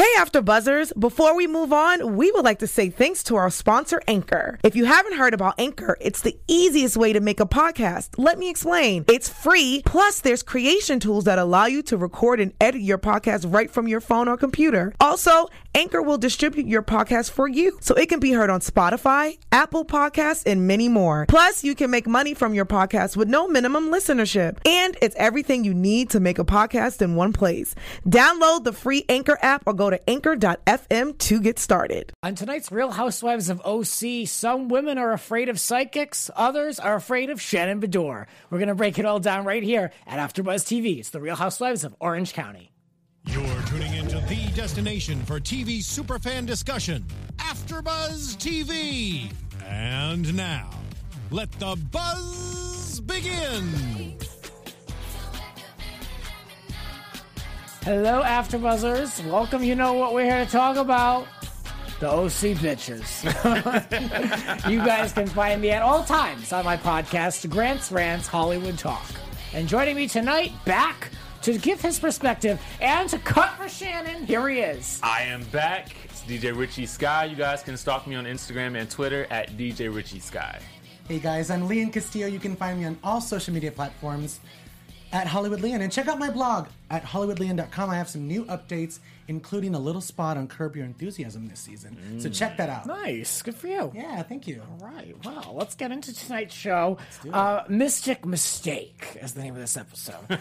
Hey, After Buzzers. Before we move on, we would like to say thanks to our sponsor, Anchor. If you haven't heard about Anchor, it's the easiest way to make a podcast. Let me explain. It's free, plus there's creation tools that allow you to record and edit your podcast right from your phone or computer. Also, Anchor will distribute your podcast for you, so it can be heard on Spotify, Apple Podcasts, and many more. Plus, you can make money from your podcast with no minimum listenership. And it's everything you need to make a podcast in one place. Download the free Anchor app or go to anchor.fm to get started. On tonight's Real Housewives of OC, some women are afraid of psychics, others are afraid of Shannon Beador. We're going to break it all down right here at AfterBuzz TV. It's the Real Housewives of Orange County. You're tuning into the destination for TV superfan discussion, AfterBuzz TV. And now, let the buzz begin. Hello, AfterBuzzers. Welcome. You know what we're here to talk about? The OC bitches. You guys can find me at all times on my podcast, Grant's Rants Hollywood Talk. And joining me tonight, back to give his perspective and to cut for Shannon, here he is. I am back. It's DJ Richie Sky. You guys can stalk me on Instagram and Twitter at DJ Richie Sky. Hey guys, I'm Leon Castillo. You can find me on all social media platforms at Hollywood Leon. And check out my blog at hollywoodleon.com. I have some new updates, including a little spot on Curb Your Enthusiasm this season. So check that out. Nice. Good for you. Yeah, thank you. All right. Well, let's get into tonight's show. Mystic Mistake is the name of this episode.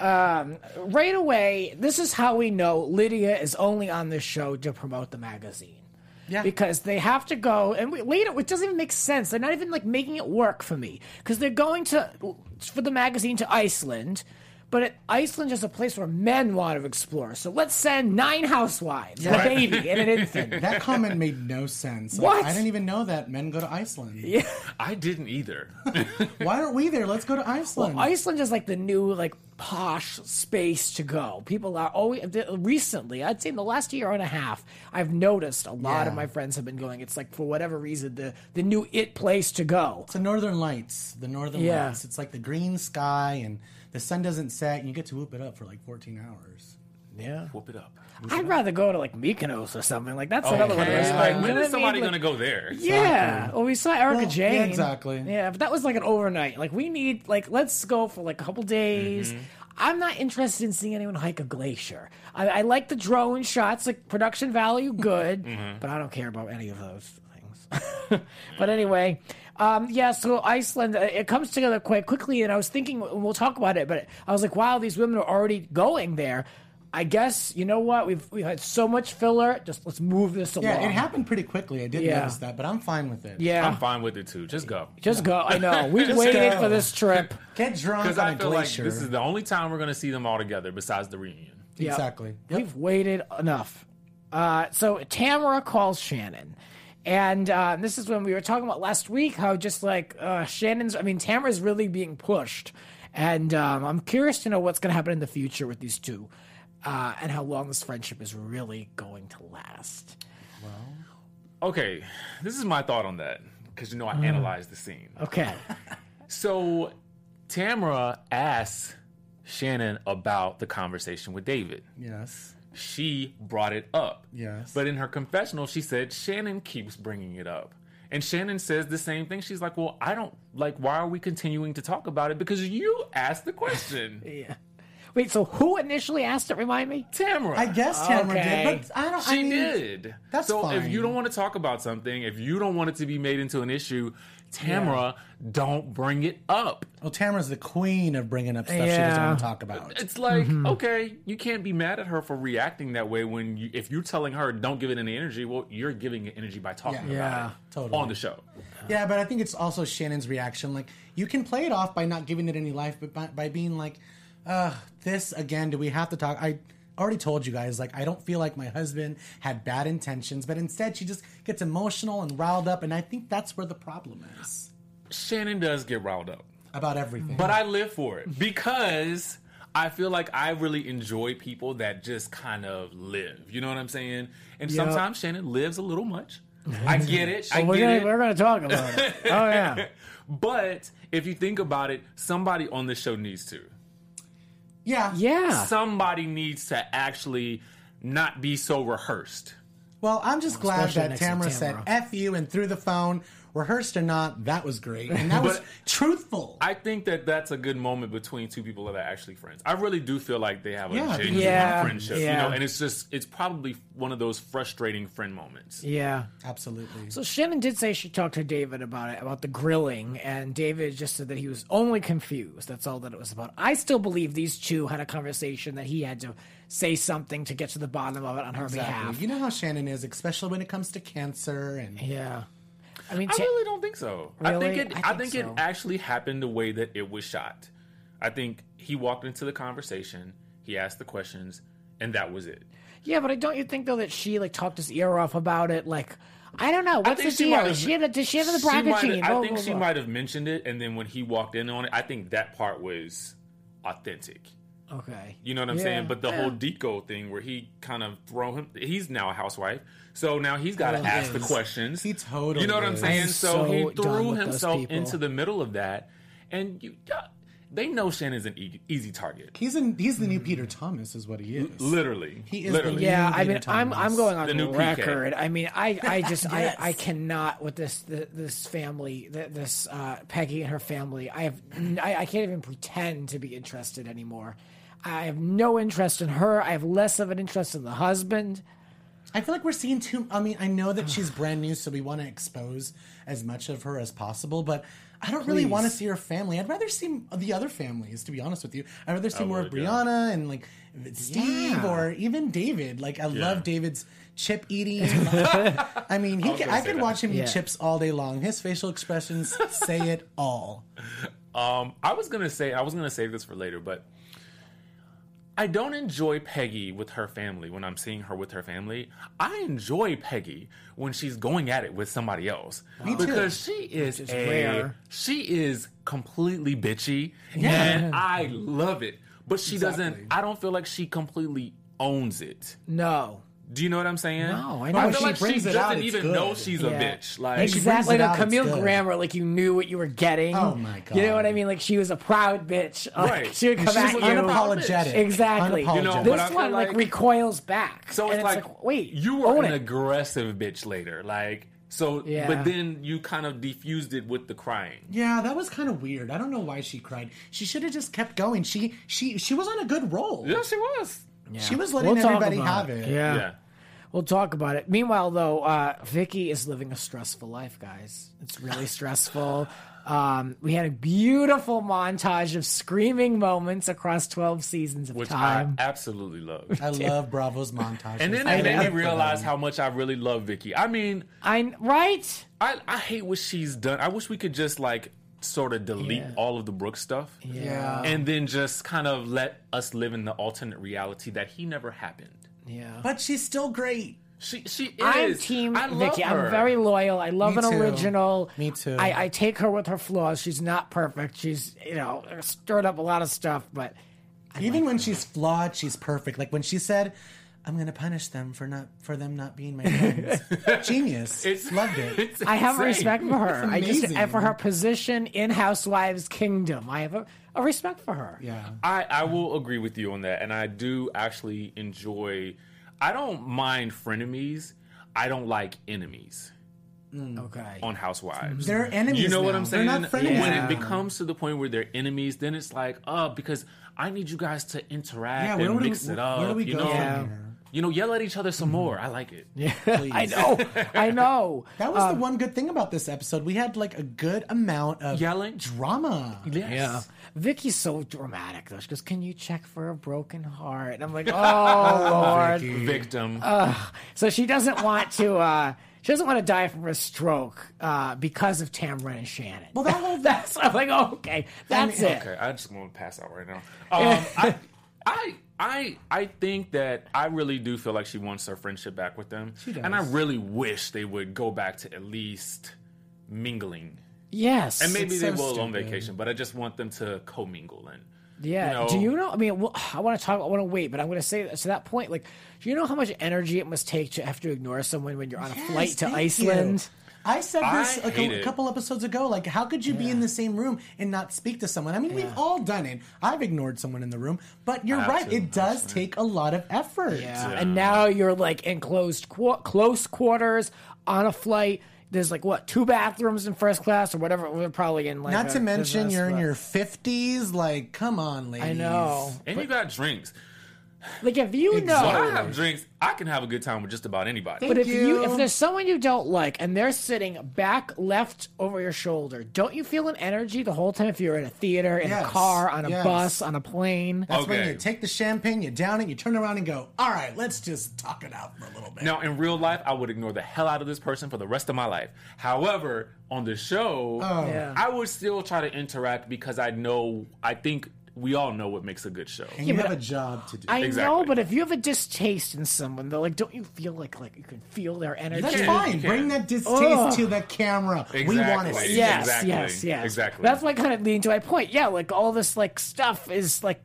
Right away, this is how we know Lydia is only on this show to promote the magazine. Yeah. Because they have to go, and later, it doesn't even make sense. They're not even like making it work for me. Because they're going for the magazine to Iceland, but Iceland is a place where men want to explore. So let's send 9 housewives, and a baby, and an infant. That comment made no sense. What? I didn't even know that men go to Iceland. Yeah. I didn't either. Why aren't we there? Let's go to Iceland. Well, Iceland is like the new, like, posh space to go. People are always, recently, I'd say in the last year and a half, I've noticed a lot of my friends have been going. It's like, for whatever reason, the new it place to go. It's the Northern Lights. The Northern Lights. It's like the green sky and the sun doesn't set and you get to whoop it up for like 14 hours. Yeah. Whoop it up. I'd rather go to like Mykonos or something. Like that's another one of those. Like, Like, when is somebody like, going to go there? Yeah. Well, we saw Erica Jane. Yeah, exactly. Yeah, but that was like an overnight. Like we need, like, let's go for like a couple days. I'm not interested in seeing anyone hike a glacier. I like the drone shots, like production value, good, but I don't care about any of those things. But anyway, so Iceland, it comes together quite quickly, and I was thinking, we'll talk about it, but I was like, wow, these women are already going there. I guess, you know what, we've had so much filler, just let's move this along. Yeah, it happened pretty quickly. I did notice that, but I'm fine with it. Yeah. I'm fine with it too. Just go. Just go. I know. We waited for this trip. Get drunk Because on I a feel glacier. like this is the only time we're going to see them all together besides the reunion. Yeah. Exactly. We've waited enough. So Tamara calls Shannon. And this is when we were talking about last week, how just like Tamara's really being pushed. And I'm curious to know what's going to happen in the future with these two and how long this friendship is really going to last. Okay, this is my thought on that because, I analyzed the scene. Okay. So Tamara asks Shannon about the conversation with David. Yes. She brought it up. Yes. But in her confessional, she said Shannon keeps bringing it up. And Shannon says the same thing. She's like, well, I don't, why are we continuing to talk about it? Because you asked the question. Yeah. Wait, so who initially asked it? Remind me? Tamara. I guess Tamara Okay. did, but I don't. She did. That's so fine. if you don't want to talk about something, if you don't want it to be made into an issue, Tamara, don't bring it up. Well, Tamara's the queen of bringing up stuff she doesn't want to talk about. It's like, okay, you can't be mad at her for reacting that way when if you're telling her don't give it any energy, well, you're giving it energy by talking about it totally. on the show. Yeah, but I think it's also Shannon's reaction. Like, you can play it off by not giving it any life, but by being like, this again, do we have to talk? I already told you guys, like, I don't feel like my husband had bad intentions, but instead she just gets emotional and riled up, and I think that's where the problem is. Shannon does get riled up. About everything. But I live for it because I feel like I really enjoy people that just kind of live. You know what I'm saying? And sometimes Shannon lives a little much. I get it. I get it. We're going to talk about it. Oh, yeah. But if you think about it, somebody on the show needs to. Yeah. Yeah. Somebody needs to actually not be so rehearsed. Well, I'm just glad especially that next to Tamara said Tamara. F you and through the phone, rehearsed or not, that was great. And that was But truthful. I think that that's a good moment between two people that are actually friends. I really do feel like they have a Yeah. genuine Yeah. friendship, Yeah. and it's probably one of those frustrating friend moments. Yeah. Absolutely. So Shannon did say she talked to David about it, about the grilling, and David just said that he was only confused. That's all that it was about. I still believe these two had a conversation that he had to say something to get to the bottom of it on her behalf. You know how Shannon is, especially when it comes to cancer and Yeah. I mean, I really don't think so. Really? I think so. it actually happened the way that it was shot. I think he walked into the conversation, he asked the questions, and that was it. yeah, but don't you think though that she like talked his ear off about it? Like, I don't know. What's the think she deal? might have- Did she have the She might BRCA have- gene? I Blah, think blah, she blah. might have mentioned it, and then when he walked in on it, I think that part was authentic. Okay. You know what I'm Yeah. saying? But the whole Deco thing where he kind of he's now a housewife. So now he's got to ask the questions. He totally You know what I'm is. saying? I'm So so he done threw with those himself people. into the middle of that. And they know Shannon's an easy target. he's the new Peter Thomas is what he is. Literally. He is Literally. the Yeah, new I mean, Peter I'm Thomas. going on The new PK. record. I mean, I just Yes. I cannot with this family, this Peggy and her family. I can't even pretend to be interested anymore. I have no interest in her. I have less of an interest in the husband. I feel like we're seeing too. I mean, I know that she's brand new, so we want to expose as much of her as possible, but I don't really Please. want to see her family. I'd rather see the other families, to be honest with you. I'd rather see more of would, yeah. Brianna and like Steve Yeah. or even David. Like, I love David's chip eating. I mean, was gonna I say could that. watch him Yeah. eat chips all day long. His facial expressions say it all. I was gonna save this for later, but I don't enjoy Peggy with her family when I'm seeing her with her family. I enjoy Peggy when she's going at it with somebody else. Me too. Because she rare. she is completely bitchy and I love it. But she doesn't Exactly. I don't feel like she completely owns it. No. Do you know what I'm saying? No, I know. I When feel she like she brings it doesn't out, it's even good. know she's a Yeah. bitch. Like she Exactly, brings it like out, it's Camille good. Grammer, like you knew what you were getting. Oh, my God. You know what I mean? Like she was a proud bitch. Like, Right. She would come She's at you. unapologetic. Exactly. Unapologetic. You know, but This I feel one like- recoils back. So and it's like, wait, you were own an it. aggressive bitch later, like so. Yeah. But then you kind of defused it with the crying. Yeah, that was kind of weird. I don't know why she cried. She should have just kept going. She was on a good roll. Yeah, she was. She was letting We'll talk everybody about have it. Yeah. Yeah. We'll talk about it. Meanwhile, though, Vicky is living a stressful life, guys. It's really stressful. We had a beautiful montage of screaming moments across 12 seasons of Which time. I absolutely love. I love Bravo's montage. And then it made me realize how much I really love Vicky. I mean, Right? I hate what she's done. I wish we could just like sort of delete Yeah. all of the Brooke stuff. Yeah. And then just kind of let us live in the alternate reality that he never happened. Yeah. But she's still great. She is. I'm team I love Vicky. her. I'm very loyal. I love Me an too. original. Me too. I take her with her flaws. She's not perfect. She's, stirred up a lot of stuff, but Even when she's flawed, she's perfect. Like when she said, "I'm going to punish them for them not being my friends." Genius. Loved it. It's I have a insane. respect for her. It's I just amazing. and for her position in Housewives Kingdom. I have a respect for her. Yeah. I will agree with you on that, and I do actually enjoy. I don't mind frenemies. I don't like enemies Okay. on Housewives. They're enemies. You know what now. I'm saying? They're not frenemies. When Yeah. it becomes to the point where they're enemies, then it's like, because I need you guys to interact Yeah, and where mix it up. Where do we you go know? Yeah. from here? Yell at each other some more. I like it. Please. I know. I know. That was the one good thing about this episode. We had like a good amount of Yelling. drama. Yes. Yeah. Vicky's so dramatic though. She goes, "Can you check for a broken heart?" And I'm like, "Oh Lord." Victim. So she doesn't want to. She doesn't want to die from a stroke because of Tamara and Shannon. Well, that whole That's. I'm like, oh, okay, that's it. Okay, I just want to pass out right now. I think that I really do feel like she wants her friendship back with them. She does. And I really wish they would go back to at least mingling. Yes. And maybe It's they so will on stupid. vacation, but I just want them to commingle and Yeah. Do you know? I mean, well, I want to wait, but I'm going to say to that point. Like, do you know how much energy it must take to have to ignore someone when you're on a flight to thank Iceland? you. I said this I hate a it. couple episodes ago. Like, how could you be in the same room and not speak to someone? I mean, we've all done it. I've ignored someone in the room, but you're have right. to, It does actually. take a lot of effort. Yeah. And now you're like in close quarters on a flight. There's like what, 2 bathrooms in first class or whatever. We're probably in like. Not to mention business, you're in but- your 50s. Like, come on, ladies. I know. And you got drinks. Like if you know. When I have drinks, I can have a good time with just about anybody. But if you. if there's someone you don't like and they're sitting back left over your shoulder, don't you feel an energy the whole time if you're in a theater, in a Yes, car, on a yes. bus, on a plane? That's when Okay. you take the champagne, you down it, you turn around and go, all right, let's just talk it out for a little bit. Now, in real life, I would ignore the hell out of this person for the rest of my life. However, on the show, Yeah. I would still try to interact because I think we all know what makes a good show. and you but have a job to do. I know, Exactly. but if you have a distaste in someone, though, like, don't you feel like you can feel their energy? That's can, fine. you can. Bring that distaste Ugh. to the camera. We Exactly. want to see Yes, Exactly. yes. Exactly. That's what kind of leading to my point. Yeah, like all this like stuff is like,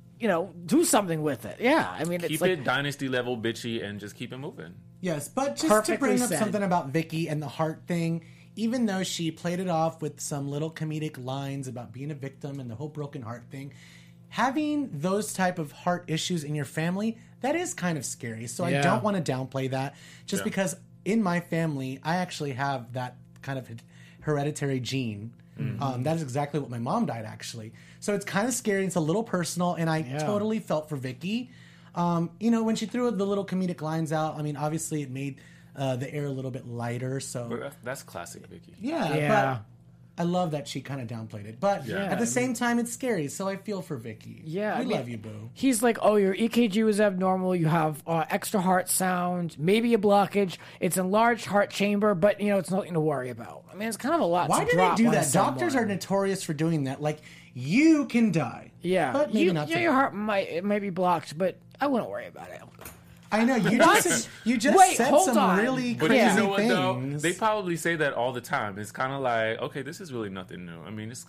do something with it. Yeah, I mean, it's Keep like it dynasty level bitchy and just keep it moving. Yes, but just to Perfectly bring up said. something about Vicky and the heart thing, even though she played it off with some little comedic lines about being a victim and the whole broken heart thing, having those type of heart issues in your family, that is kind of scary. So I Yeah. don't want to downplay that just Yeah. because in my family, I actually have that kind of hereditary gene. That is exactly what my mom died, actually. So it's kind of scary. It's a little personal, and I totally felt for Vicky. When she threw the little comedic lines out, I mean, obviously it made the air a little bit lighter. So But that's classic Vicky. Yeah. but I love that she kind of downplayed it. But Yeah. at the same time, it's scary. So I feel for Vicky. Yeah, we I mean, love you, boo. He's like, oh, your EKG was abnormal. You have extra heart sound, maybe a blockage. It's enlarged heart chamber, but it's nothing to worry about. I mean, it's kind of a lot. Why to do they drop do on that? Doctors are someone. notorious for doing that. Like, you can die. Yeah, but maybe not. your heart might be blocked, but I wouldn't worry about it. I know you just Wait, said hold some on. really But crazy you know what though? things. They probably say that all the time. It's kind of like, okay, this is really nothing new. I mean, it's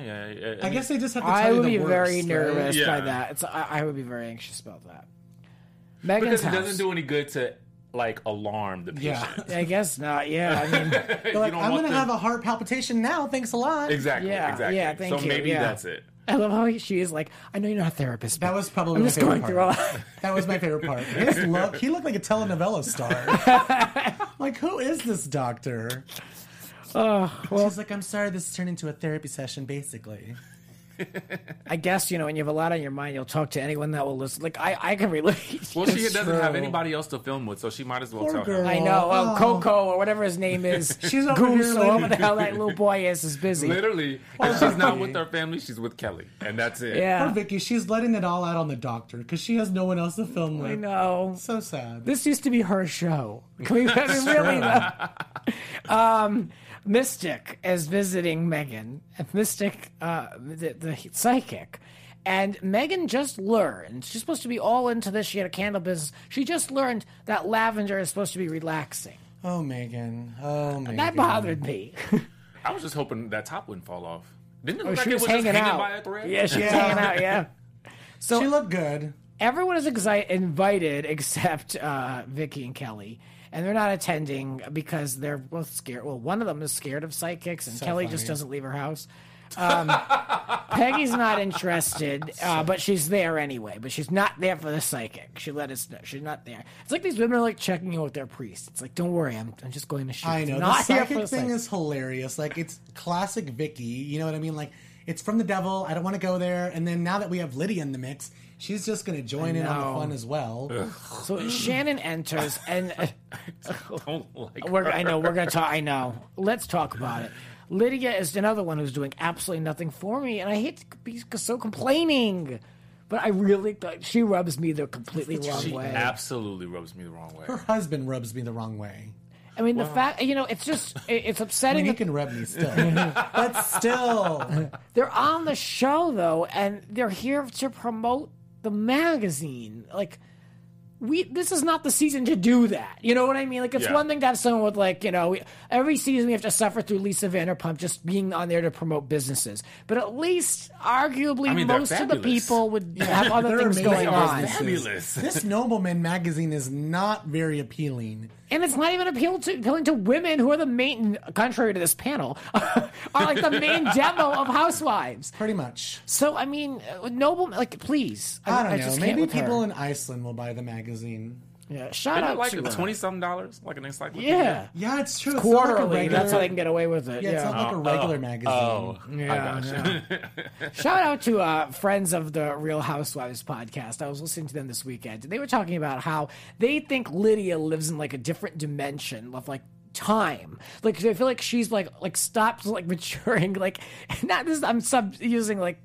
I guess they just have to tell I you would the be worst, very right? nervous Yeah. by that. I would be very anxious about that. Megan's because it house. doesn't do any good to like alarm the patient. Yeah. I guess not. Yeah, I mean, They're like, I'm going to have a heart palpitation now. Thanks a lot. Exactly. Yeah, exactly. yeah, thank so you, maybe yeah. that's it. I love how she is like, I know you're not a therapist. That but was probably I'm my just favorite going part. through all. That was my favorite part. His look, he looked like a telenovela star. Like, who is this doctor? She's like, I'm sorry, this turned into a therapy session, basically. I guess when you have a lot on your mind, you'll talk to anyone that will listen. Like I can relate. Well, she It's doesn't have true. anybody else to film with, so she might as well Poor tell girl. him. I know. Oh. Coco or whatever his name is. She's over Goose here or whatever like- the hell that little boy is busy. Literally, if she's not with her family, she's with Kelly, and that's it. Poor Yeah, Vicky, she's letting it all out on the doctor because she has no one else to film with. I know. So sad. This used to be her show. Can we, I mean, really though? Mystic is visiting Megan. Mystic, the psychic. And Megan just learned, she's supposed to be all into this. She had a candle business. She just learned that lavender is supposed to be relaxing. Oh, Megan. Oh, Megan. That bothered me. I was just hoping that top wouldn't fall off. Didn't it Oh, look like she it was was just hanging hanging out. by a thread? Yeah, she was Yeah. hanging out, yeah. So She looked good. everyone is invited except Vicky and Kelly. And they're not attending because they're both scared. Well, one of them is scared of psychics, and Kelly just funny. doesn't leave her house. Peggy's not interested, but she's there anyway. But she's not there for the psychic. She let us know she's not there. It's like these women are like checking in with their priest. It's like, don't worry, I'm just going to shoot. I know. Not The here for psychic the thing psychic. is hilarious. Like, it's classic Vicky. You know what I mean? Like, it's from the devil. I don't want to go there. And then now that we have Lydia in the mix, she's just going to join in on the know. fun as well. So Shannon enters, and Don't like I know we're gonna talk. I know. Let's talk about it. Lydia is another one who's doing absolutely nothing for me, and I hate to be so complaining, but I really thought she rubs me the completely wrong She way. absolutely rubs me the wrong way. Her husband rubs me the wrong way. I mean, the fact it's just it's I upsetting. mean, he that can rub me still. But still. they're on the show though, and they're here to promote the magazine. Like, this is not the season to do that. You know what I mean? Like, it's Yeah. one thing to have someone with, like, every season we have to suffer through Lisa Vanderpump just being on there to promote businesses. But at least, arguably, I mean, they're most of the fabulous. people would have other They're things amazing. going They are on. Fabulous. This Nobleman magazine is not very appealing. And it's not even appealing to women who are the main, contrary to this panel, are like the main demo of housewives. Pretty much. So, I mean, Noble, like, please. I don't know. just can't Maybe with her. people in Iceland will buy the magazine. Yeah, shout Isn't out it like to $20-something, like an encyclopedia? Yeah. Yeah, it's true. It's Quarterly. not like a regular, That's how they can get away with it. Yeah, it's not like a regular magazine. Oh, Yeah, I gotcha. Shout out to friends of the Real Housewives podcast. I was listening to them this weekend. They were talking about how they think Lydia lives in like a different dimension of like time. Like they feel like she's like stopped like maturing. Like not this. I'm using like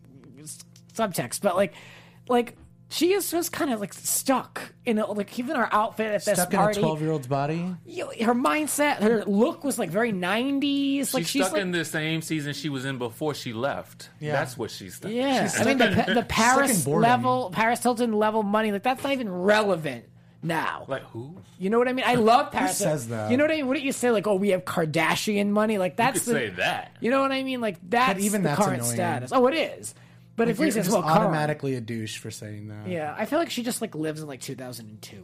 subtext, but like. She is just kind of like stuck in like even her outfit at this Stuck party. in a 12-year-old's body? Her mindset, her look was like very 90s. Like She's stuck like, in the same season she was in before she left. Yeah. That's what she's stuck. yeah. She's I mean the Paris boredom. level, Paris Hilton level money, like that's not even relevant now. Like who? You know what I mean? I love Paris. says that? You know what I mean? Wouldn't you say like, oh, we have Kardashian money? Like You that's could say that. You know what I mean? Like that's even the that's current annoying. status. Oh, it is. But Like, at least you're it's just well current. automatically a douche for saying that. Yeah, I feel like she just like lives in like 2002.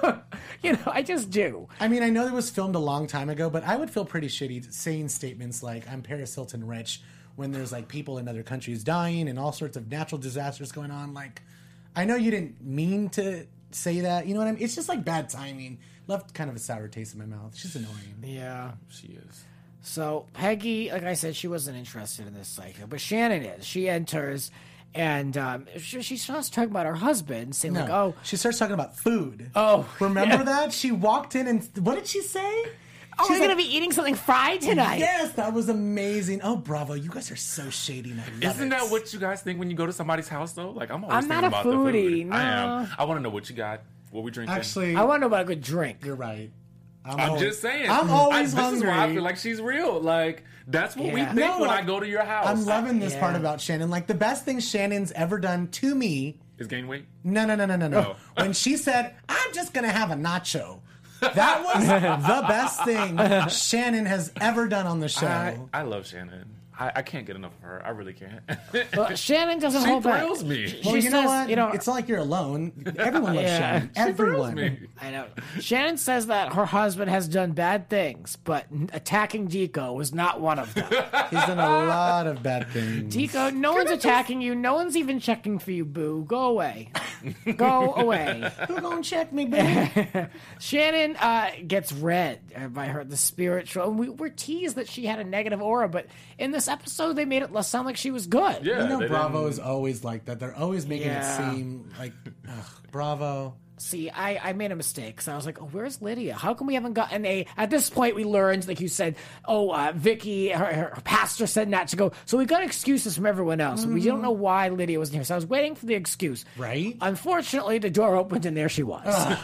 You know, I just do. I mean, I know it was filmed a long time ago, but I would feel pretty shitty saying statements like, I'm Paris Hilton rich, when there's like people in other countries dying and all sorts of natural disasters going on. Like, I know you didn't mean to say that. You know what I mean? It's just like bad timing. Left kind of a sour taste in my mouth. She's annoying. Yeah. She is. So Peggy, like I said, she wasn't interested in this cycle, but Shannon is. She enters, and she starts talking about her husband, saying like, "Oh, She starts talking about food. Oh, Remember that? She walked in and what did she say? we're She's gonna like, be eating something fried tonight." Yes, that was amazing. Oh, bravo. You guys are so shady. And I love Isn't it. that what you guys think when you go to somebody's house though? Like I'm always I'm thinking not a about the foodie, food. I am. no. I want to know what you got. What we drinking? Actually, I want to know about a good drink. you're right. I'm just saying. I'm always This is why I hungry. feel like she's real. Like that's what we Yeah. think No, when like, I go to your house. I'm loving this Yeah. part about Shannon. Like the best thing Shannon's ever done to me. Is gain weight? No. Oh. When she said, "I'm just gonna have a nacho," that was the best thing Shannon has ever done on the show. I love Shannon. I can't get enough of her. I really can't. Well, Shannon doesn't She hold back. thrills me. Well, She you know says, what? you know- It's not like you're alone. Everyone loves Yeah. Shannon. She thrills Everyone. me. I know. Shannon says that her husband has done bad things, but attacking Deco was not one of them. He's done a lot of bad things. Deco, no one's attacking you. No one's even checking for you, boo. Go away. Go away. Who gonna check me, boo? Shannon gets read by the spiritual. And we're teased that she had a negative aura, but in this episode, they made it sound like she was good. Yeah, You know, they Bravo didn't- is always like that. They're always making Yeah. it seem like, ugh, Bravo. See, I made a mistake because I was like, oh, where's Lydia? How come we haven't gotten a... At this point, we learned, like you said, Vicky, her pastor said not to go. So we got excuses from everyone else. We don't know why Lydia wasn't here. So I was waiting for the excuse. Right? Unfortunately, the door opened and there she was.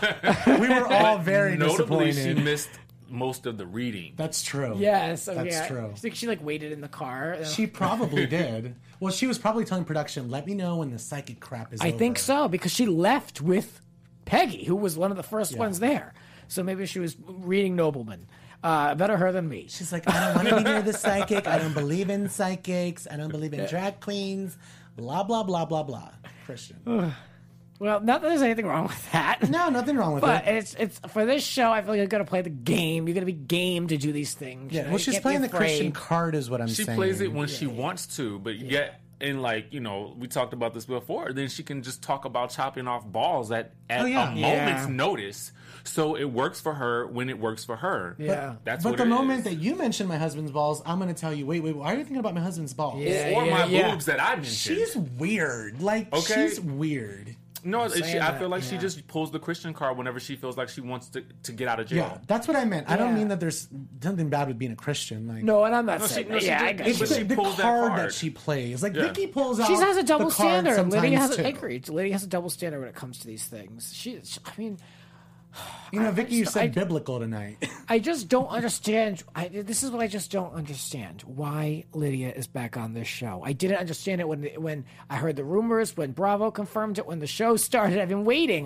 We were all very Notably, disappointed. she missed most of the reading. That's true. Yes. So, That's yeah. true. I think she like waited in the car. She probably did. Well, she was probably telling production, let me know when the psychic crap is I over. think so, because she left with Peggy, who was one of the first ones there. So maybe she was reading Nobleman. Better her than me. She's like, I don't want to be near the psychic. I don't believe in psychics. I don't believe in drag queens. Blah, blah, blah, blah, blah. Christian. Well, not that there's anything wrong with that. No, nothing wrong with But it. it's for this show. I feel like you're gonna play the game. You're gonna be game to do these things. Yeah, You know, well, you she's can't be playing the afraid. Christian card is what I'm She saying. plays it when she wants to, but yet, in like, you know, we talked about this before, then she can just talk about chopping off balls at Oh, yeah. a moment's Yeah. notice. So it works for her when it works for her. Yeah. That's But what the it moment is. that you mentioned my husband's balls, I'm going to tell you, wait, why are you thinking about my husband's balls? Yeah. Or my yeah. boobs that I mentioned. She's weird. Like, Okay. she's weird. No, saying I that, feel like she yeah. just pulls the Christian card whenever she feels like she wants to get out of jail. Yeah, that's what I meant. I don't Yeah. mean that there's something bad with being a Christian. Like, No, and I'm not No, saying she- that. no, she Yeah, did- I got it's you. but the, she the pulls that card card. that she plays. Like, Yeah. Vicky pulls out She has a double the card standard. sometimes, Lydia has. too. I agree. Lydia has a double standard when it comes to these things. I mean, You know, Vicky, you just- said biblical tonight. I just don't understand. This is what I just don't understand. Why Lydia is back on this show. I didn't understand it when I heard the rumors, when Bravo confirmed it, when the show started. I've been waiting.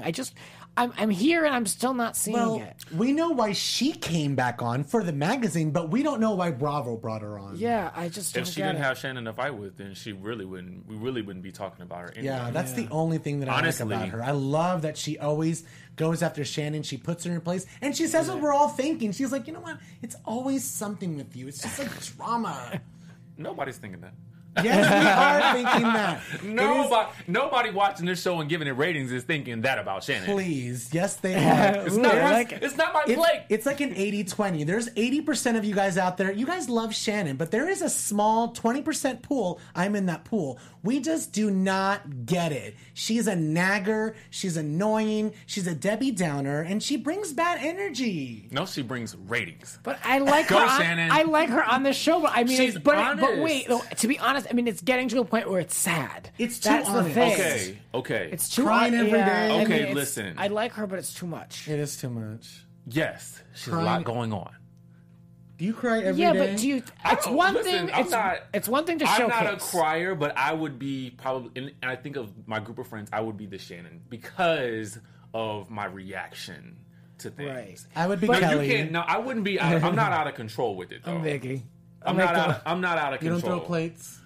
I'm here and I'm still not seeing Well, it. we know why she came back on for the magazine, but we don't know why Bravo brought her on. Yeah, I just don't If she get didn't it. have Shannon to fight with, then we really wouldn't be talking about her anyway. Yeah, that's the only thing that I Honestly. like about her. I love that she always goes after Shannon. She puts her in place, and she says what we're all thinking. She's like, you know what? It's always something with you. It's just like drama. Nobody's thinking that. Yes, we are thinking that. Nobody watching this show and giving it ratings is thinking that about Shannon. Please. Yes, they are. It's not my plate. It's like an 80-20. There's 80% of you guys out there. You guys love Shannon, but there is a small 20% pool. I'm in that pool. We just do not get it. She's a nagger. She's annoying. She's a Debbie Downer, and she brings bad energy. No, she brings ratings. But I like Go, her. Shannon. I like her on the show. But I mean, She's but honest. wait. Though, to be honest, I mean, it's getting to a point where it's sad. It's too That's honest. the thing. Okay. It's too Crying every day. I Okay, it's- listen. I like her, but it's too much. It is too much. Yes, she's a Crying- lot going on. Do you cry every day? Yeah, but do you? It's don't- one listen, thing. I'm not- It's one thing to I'm showcase. not a crier, but I would be probably, and I think of my group of friends, I would be the Shannon because of my reaction to things. Right. I would be No, Kelly. you can't. No, I wouldn't be. I'm not out of control with it though. I'm Vicky. I'm not out of You control. don't throw plates?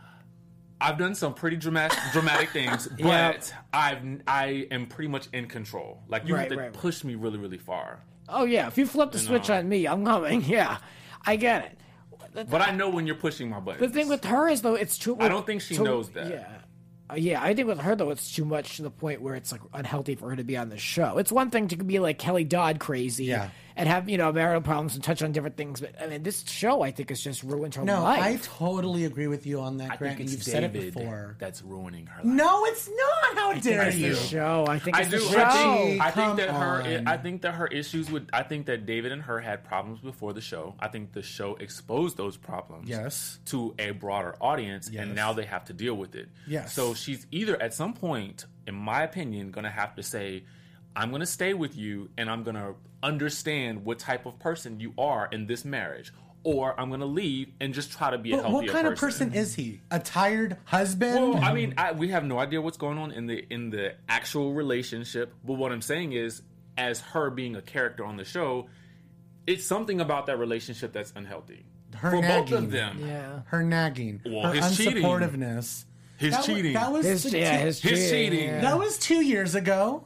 I've done some pretty dramatic things, but Yeah. I am pretty much in control. Like you have to Right. push me really, really far. Oh yeah, if you flip the switch on me, I'm coming. Yeah, I get it. But I know when you're pushing my buttons. The thing with her is though, it's too. I don't think she knows that. Yeah. Yeah, I think with her though, it's too much to the point where it's like unhealthy for her to be on the show. It's one thing to be like Kelly Dodd crazy, Yeah. and have marital problems and touch on different things, but I mean, this show I think has just ruined her No, life. I totally agree with you on that, I Grant. think And it's you've said it David before. that's ruining her life. No, it's not. How dare It's you? the show. I think I it's do. the show. I Come think that on. I think that her issues with. I think that David and her had problems before the show. I think the show exposed those problems. Yes. To a broader audience, Yes. and now they have to deal with it. Yes. So she's either at some point, in my opinion, going to have to say, "I'm going to stay with you, and I'm going to understand what type of person you are in this marriage." Or I'm going to leave and just try to be a But healthier what kind of person is he? A tired husband? Well, I mean, we have no idea what's going on in the actual relationship. But what I'm saying is, as her being a character on the show, it's something about that relationship that's unhealthy Her for both nagging. of them. Yeah. Her nagging. Well, her his cheating. unsupportiveness. His cheating. That was His cheating. Yeah. That was 2 years ago.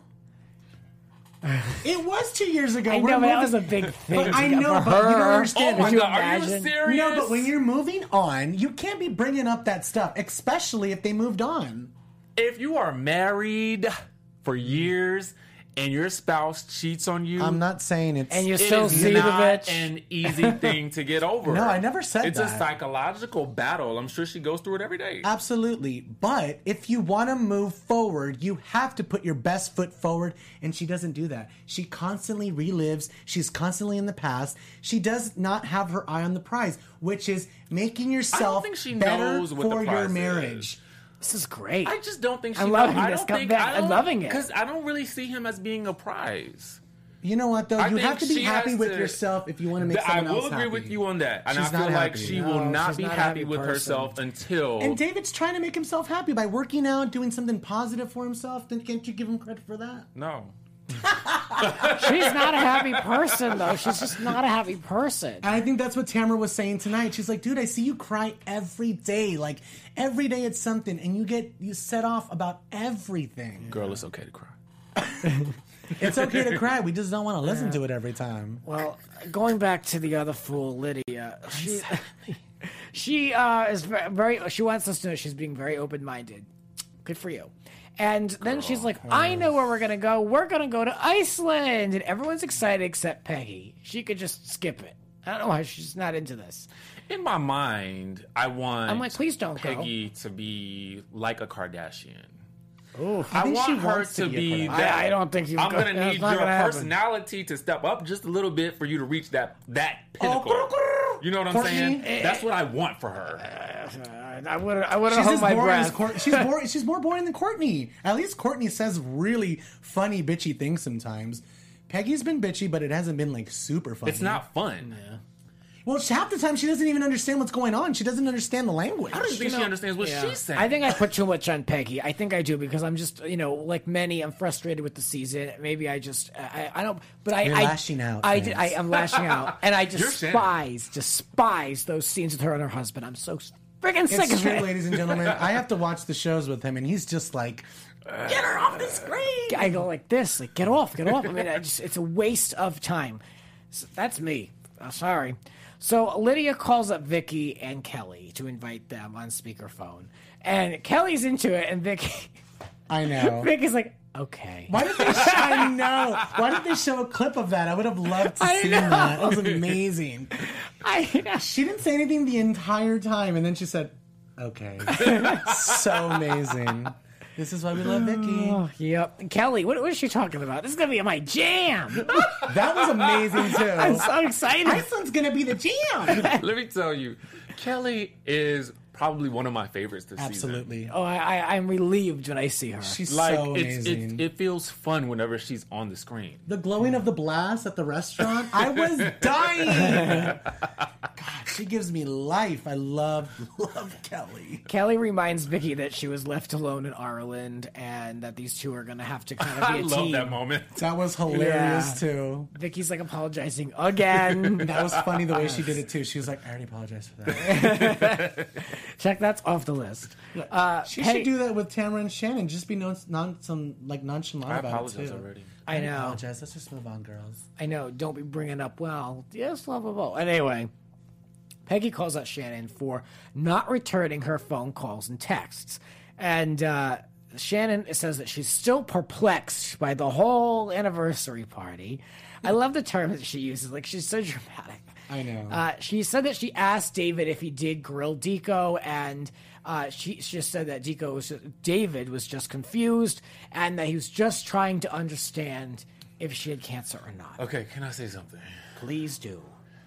It was 2 years ago. I We're know, but that moving- was a big thing. But I for know, but her. you don't understand. Oh my Could you God, are you imagine? serious? No, but when you're moving on, you can't be bringing up that stuff, especially if they moved on. If you are married for years and your spouse cheats on you, I'm not saying it's. And you it still is see the not bitch. an easy thing to get over. No, I never said it's a that. psychological battle. I'm sure she goes through it every day. Absolutely. But if you want to move forward, you have to put your best foot forward. And she doesn't do that. She constantly relives. She's constantly in the past. She does not have her eye on the prize, which is making yourself think she better knows what the for your prize marriage. This is great. I just don't think she I'm loving I this. don't Come think, back. I'm loving it. Because I don't really see him as being a prize. You know what, though? I You think have to be she happy has with to- yourself if you want to make I someone will else agree happy. with you on that. And She's I feel not like happy. she No, will not she's be not a happy happy with person. herself until... And David's trying to make himself happy by working out, doing something positive for himself. Then can't you give him credit for that? No. She's not a happy person, though. She's just not a happy person. And I think that's what Tamara was saying tonight. She's like, dude, I see you cry every day. Like, every day it's something. And you set off about everything. Girl, it's okay to cry. It's okay to cry. We just don't want to listen to it every time. Well, going back to the other fool, Lydia, she is very. She wants us to know she's being very open-minded. Good for you. And then she's like, I know where we're gonna go. We're gonna go to Iceland, and everyone's excited except Peggy. She could just skip it. I don't know why she's not into this. In my mind, I want I'm like, please don't go. Peggy to be like a Kardashian. I I think she want her wants to to be a be Kardashian. that. I don't think you I'm go- gonna that's need not your gonna happen. personality to step up just a little bit for you to reach that pinnacle. You know what I'm Courtney? saying? That's what I want for her. I would have She's hold as my boring as breath. she's more boring than Courtney. At least Courtney says really funny, bitchy things sometimes. Peggy's been bitchy, but it hasn't been like super funny. It's not fun. Well, half the time she doesn't even understand what's going on. She doesn't understand the language. I don't think she understands what Yeah. she's saying. I think I put too much on Peggy. I think I do because I'm just, like many, I'm frustrated with the season. Maybe I just, I don't, but I, You're I lashing out, I fans. am lashing out, and I You're Shannon. despise those scenes with her and her husband. I'm so freaking sick It's of true, it. ladies and gentlemen. I have to watch the shows with him, and he's just like, Get her off the screen. I go like this, like get off. I mean, it's a waste of time. So that's me. Sorry. So Lydia calls up Vicky and Kelly to invite them on speakerphone, and Kelly's into it, and Vicky, I know. Vicky's like, okay. Why did they? I know. Why did they show a clip of that? I would have loved to see that. It was amazing. She didn't say anything the entire time, and then she said, "Okay." So amazing. This is why we love Vicky. Oh, yep. Kelly, what is she talking about? This is gonna be my jam. That was amazing too. I'm so excited. Iceland's gonna be the jam. Let me tell you, Kelly is probably one of my favorites this season. Absolutely. Oh, I'm relieved when I see her. She's Like so amazing. it feels fun whenever she's on the screen. The glowing of the glass at the restaurant. I was dying. God, she gives me life. I love Kelly. Kelly reminds Vicky that she was left alone in Ireland and that these two are going to have to kind of be I a love team. that moment. That was hilarious too. Vicky's like apologizing again. That was funny the way she did it too. She was like, I already apologized for that. Check, that's off the list. She should do that with Tamara and Shannon. Just be nonchalant I about it apologize too. already. I know. Apologize. Let's just move on, girls. I know. Don't be bringing up, well, yes, blah, blah, blah. Anyway, Peggy calls out Shannon for not returning her phone calls and texts. And Shannon says that she's still perplexed by the whole anniversary party. I love the term that she uses. Like, she's so dramatic. I know. She said that she asked David if he did grill Deco, and she just said that David was just confused, and that he was just trying to understand if she had cancer or not. Okay, can I say something? Please do.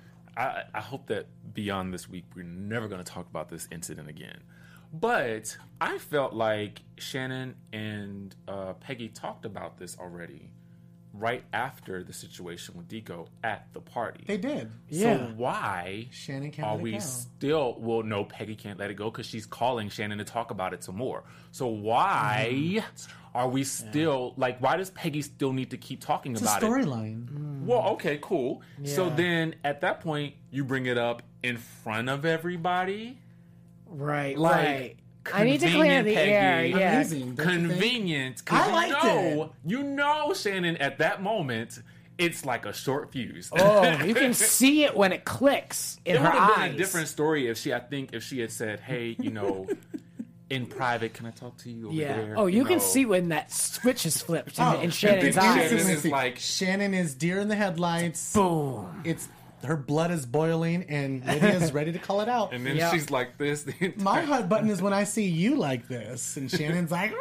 I hope that beyond this week, we're never going to talk about this incident again. But I felt like Shannon and Peggy talked about this already right after the situation with Deco at the party. They did. Yeah. So why Shannon can't are let it we go. still... Well, no, Peggy can't let it go because she's calling Shannon to talk about it some more. So why are we still... Like, why does Peggy still need to keep talking It's a about it? storyline. Well, okay, cool. So Yeah. then at that point, you bring it up in front of everybody? Right, Like, right. I need to clear convenient, the air. Peggy. Yeah. Amazing. don't you think? Convenient. I Because liked you know, Shannon, at that moment, it's like a short fuse. Oh, you can see it when it clicks in It her would have been eyes. a different story if she had said, hey, in private, can I talk to you over Yeah. there? Oh, you can know. see when that switch is flipped in, Oh, in Shannon's then eyes. Shannon is like- Shannon is deer in the headlights. Boom. It's her blood is boiling, and Lydia's ready to call it out. And then Yeah. she's like this. The entire- My hot button is when I see you like this, and Shannon's like,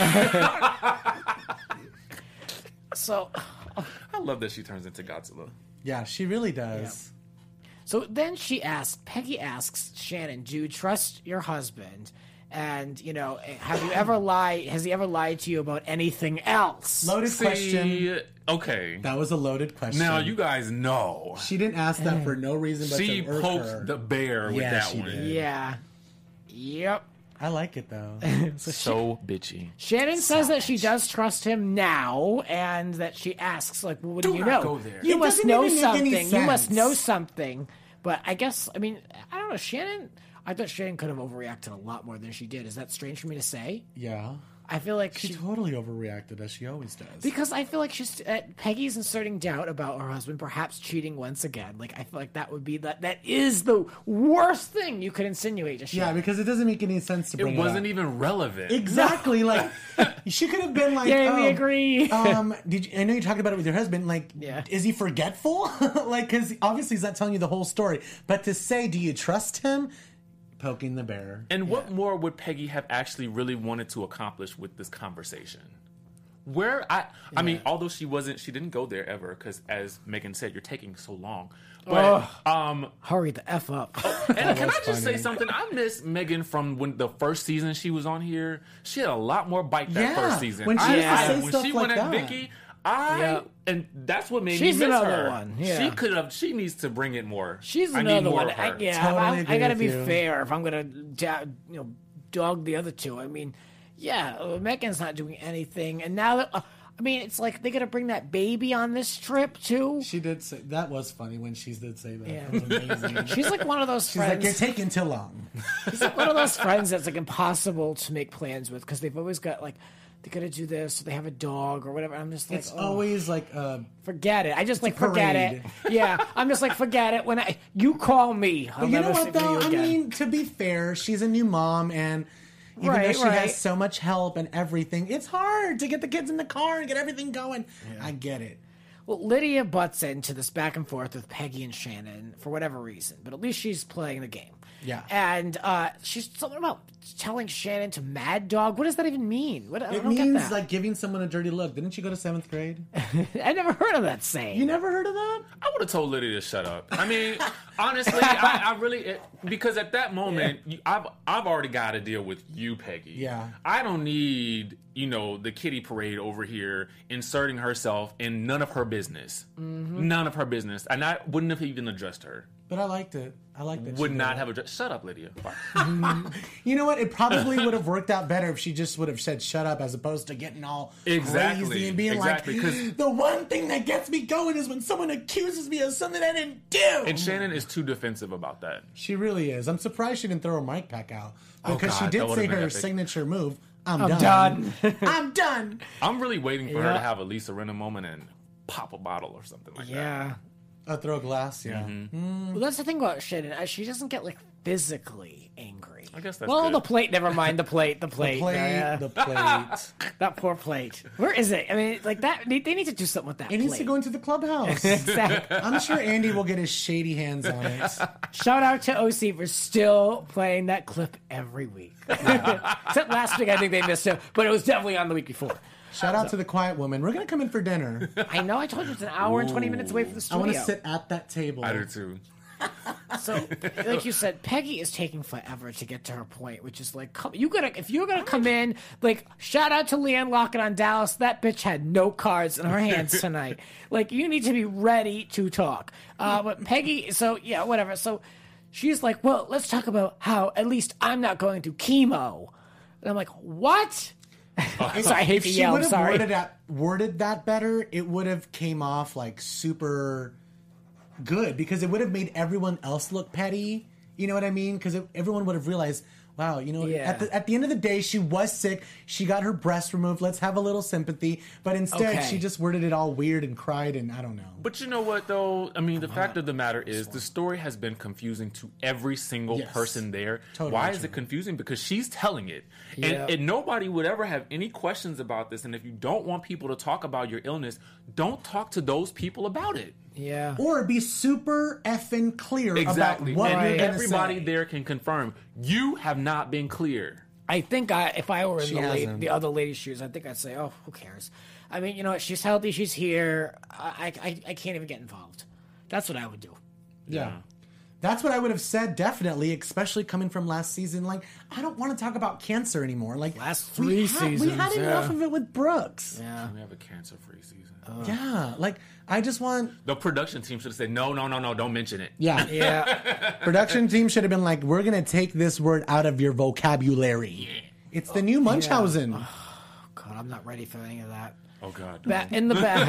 So, I love that she turns into Godzilla. yeah, she really does. so then Peggy asks Shannon, do you trust your husband? And, has he ever lied to you about anything else? Loaded question. See, okay. That was a loaded question. Now, you guys know. She didn't ask that for no reason but She to irk poked her. the bear with Yeah, that she one. did. Yeah. Yep. I like it though. So bitchy. Shannon says that she does trust him now, and that she asks, like, well, what do Do you not know? go there. You It must doesn't know even make any something. You must sense. know something. But I guess, I don't know. I thought Shannon could have overreacted a lot more than she did. Is that strange for me to say? Yeah. I feel like She totally overreacted, as she always does. because I feel like Peggy's inserting doubt about her husband perhaps cheating once again. Like, I feel like that would be that is the worst thing you could insinuate to yeah, Shannon. because it doesn't make any sense to It bring wasn't up. even relevant. Exactly. Like, she could have been like, Yeah, we agree. Did you, I know you talked about it with your husband. Like, Yeah. is he forgetful? Like, because obviously he's not telling you the whole story. But to say, do you trust him? Poking the bear. And what more would Peggy have actually really wanted to accomplish with this conversation? I mean, although she didn't go there ever because, as Megan said, you're taking so long. But Hurry the F up. and can I just funny. say something? I miss Megan from when the first season she was on here. She had a lot more bite that Yeah, first season. when she used to say when stuff she like went at that. Vicky, Yeah. and that's what made She's me miss another her. one, yeah. She needs to bring it more. She's I need another more one. of her. Totally I agree got to with be you. fair if I'm gonna dog the other two. I mean, Megan's not doing anything, and now that it's like they got to bring that baby on this trip too. She did say that was funny when she did say that. Yeah. That was amazing. She's like one of those She's like, friends. you're taking too long. She's like one of those friends that's like impossible to make plans with because they've always got like they're gonna do this, or they have a dog or whatever. I'm just like, It's always like forget it. I just like a forget it. parade. Yeah, I'm just like forget it. When you call me, I'll you know never what speak to though? you I again. mean, to be fair, she's a new mom, and even though she has so much help and everything, it's hard to get the kids in the car and get everything going. I get it. Well, Lydia butts into this back and forth with Peggy and Shannon for whatever reason, but at least she's playing the game. Yeah. And she's something about telling Shannon to mad dog. What does that even mean? I It don't get means that. like giving someone a dirty look. Didn't you go to 7th grade? I never heard of that saying. You never heard of that? I would have told Lydia to shut up. I mean, honestly, I really because at that moment, I've already got to deal with you, Peggy. Yeah. I don't need the kitty parade over here inserting herself in none of her business. None of her business, and I wouldn't have even addressed her. But I liked it. I liked it. Would not have addressed. Shut up, Lydia. You know what? It probably would have worked out better if she just would have said "shut up" as opposed to getting all crazy and being like, "The one thing that gets me going is when someone accuses me of something I didn't do." And Shannon is too defensive about that. She really is. I'm surprised she didn't throw her mic pack out because she God, did that say would've been her epic. signature move. I'm done. done. I'm done. I'm really waiting for her Yeah. to have a Lisa Rinna moment and pop a bottle or something like that. Yeah. Throw a glass. Yeah. Well, that's the thing about Shannon. She doesn't get like physically angry. I guess that's well, good. the plate. Never mind the plate. The plate. The plate. That poor plate. Where is it? I mean, like that. They need to do something with that. It plate. needs to go into the clubhouse. Exactly. I'm sure Andy will get his shady hands on it. Shout out to OC for still playing that clip every week. Except last week, I think they missed it, but it was definitely on the week before. Shout out to the quiet woman. We're going to come in for dinner. I know. I told you it's an hour and 20 minutes away from the I studio. want to sit at that table. I do too. So, like you said, Peggy is taking forever to get to her point, which is like, if you're gonna come in, like, shout out to Leanne Lockett on Dallas. That bitch had no cards in her hands tonight. Like, you need to be ready to talk. But Peggy, so yeah, whatever. So she's like, well, let's talk about how at least I'm not going through chemo. And I'm like, what? Sorry, I hate If to she yell. would have Sorry. worded that better, it would have came off like super good because it would have made everyone else look petty. You know what I mean? Because everyone would have realized, wow, Yeah. at the end of the day, she was sick. She got her breast removed. Let's have a little sympathy. But instead, Okay. she just worded it all weird and cried, and I don't know. But you know what, though? I mean, the fact of the matter is the story has been confusing to every single Yes. person there. Totally Why is true. it confusing? Because she's telling it. Yeah. And nobody would ever have any questions about this. And if you don't want people to talk about your illness, don't talk to those people about it. Yeah. Or be super effing clear Exactly. about what And you're going to everybody say. there can confirm you have not been clear. I think if I were in She hasn't. the other lady's shoes, I think I'd say, oh, who cares? I mean, you know what? She's healthy. She's here. I can't even get involved. That's what I would do. Yeah. That's what I would have said, definitely, especially coming from last season. Like, I don't want to talk about cancer anymore. Like, Last we three had, We had seasons, enough yeah. of it with Brooks. Yeah. We have a cancer-free season. Yeah. Like, I just want... The production team should have said, no, don't mention it. Yeah. Yeah. Production team should have been like, we're going to take this word out of your vocabulary. It's the new Munchausen. God, I'm not ready for any of that. Oh, God. In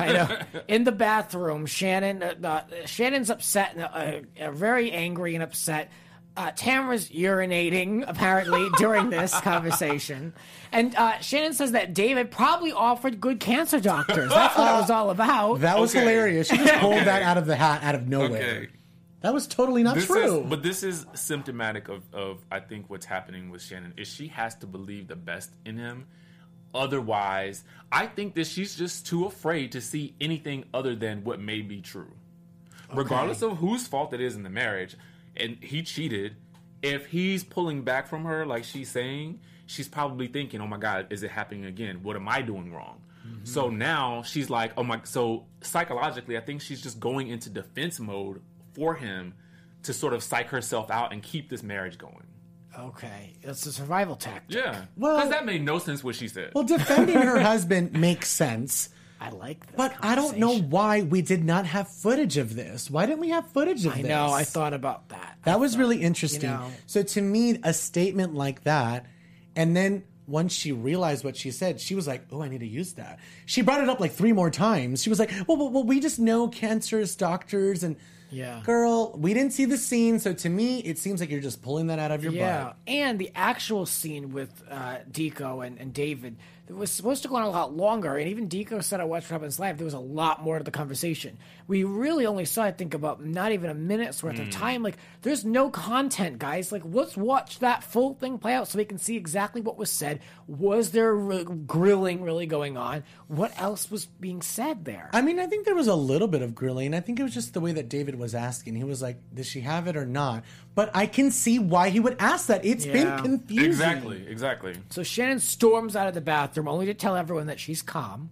the bathroom, Shannon's upset, very angry and upset. Tamara's urinating apparently during this conversation, and Shannon says that David probably offered good cancer doctors. That's what it was all about. That was Okay. hilarious. She just pulled that out of the hat out of nowhere. Okay. That was totally not true. But this is symptomatic of I think what's happening with Shannon is she has to believe the best in him. Otherwise, I think that she's just too afraid to see anything other than what may be true. Regardless of whose fault it is in the marriage, and he cheated, if he's pulling back from her like she's saying, she's probably thinking, oh my God, is it happening again? What am I doing wrong? So now she's like, oh my, so psychologically, I think she's just going into defense mode for him to sort of psych herself out and keep this marriage going. Okay, it's a survival tactic. Yeah. Well- Because that made no sense what she said. Well, defending her husband makes sense. I like that. But I don't know why we did not have footage of this. Why didn't we have footage of I this? know. I thought about that. That was really interesting. you know. So to me, a statement like that, and then once she realized what she said, she was like, oh, I need to use that. She brought it up like 3 more times. She was like, well, we just know cancerous doctors. And Yeah. Girl, we didn't see the scene, so to me, it seems like you're just pulling that out of your butt. And the actual scene with Deco and David, it was supposed to go on a lot longer, and even Deco said I watched what happens live, there was a lot more to the conversation. We really only saw, I think, about not even a minute's worth of time. Like, there's no content, guys. Like, let's watch that full thing play out so we can see exactly what was said. Was there grilling really going on? What else was being said there? I mean, I think there was a little bit of grilling. I think it was just the way that David was asking. He was like, does she have it or not? But I can see why he would ask that. It's been confusing. Exactly. So Shannon storms out of the bathroom only to tell everyone that she's calm.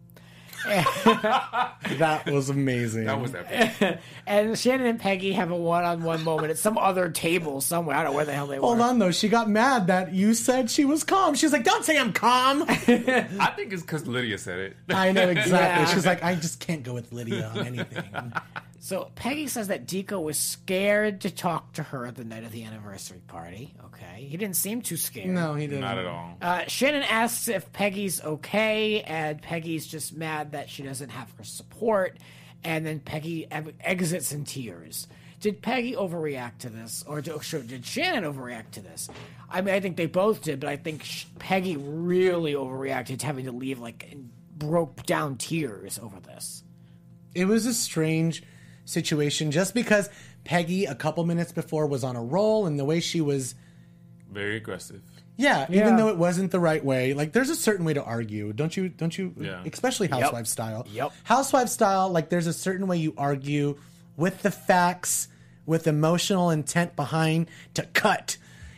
That was amazing. That was epic. And Shannon and Peggy have a one-on-one moment at some other table somewhere. I don't know where the hell they were. Hold on, though. She got mad that you said she was calm. She's like, don't say I'm calm. I think it's because Lydia said it. I know, exactly. Yeah. She's like, I just can't go with Lydia on anything. So Peggy says that Deco was scared to talk to her the night of the anniversary party. Okay. He didn't seem too scared. No, he didn't. Not at all. Shannon asks if Peggy's okay, and Peggy's just mad that she doesn't have her support. And then Peggy exits in tears. Did Peggy overreact to this? Or did Shannon overreact to this? I mean, I think they both did, but I think Peggy really overreacted to having to leave, and broke down tears over this. It was a strange situation just because Peggy a couple minutes before was on a roll and the way she was Very aggressive. even though it wasn't the right way, there's a certain way to argue, don't you Yeah. especially housewife style. Yep. Housewife style, there's a certain way you argue with the facts, with emotional intent behind to cut.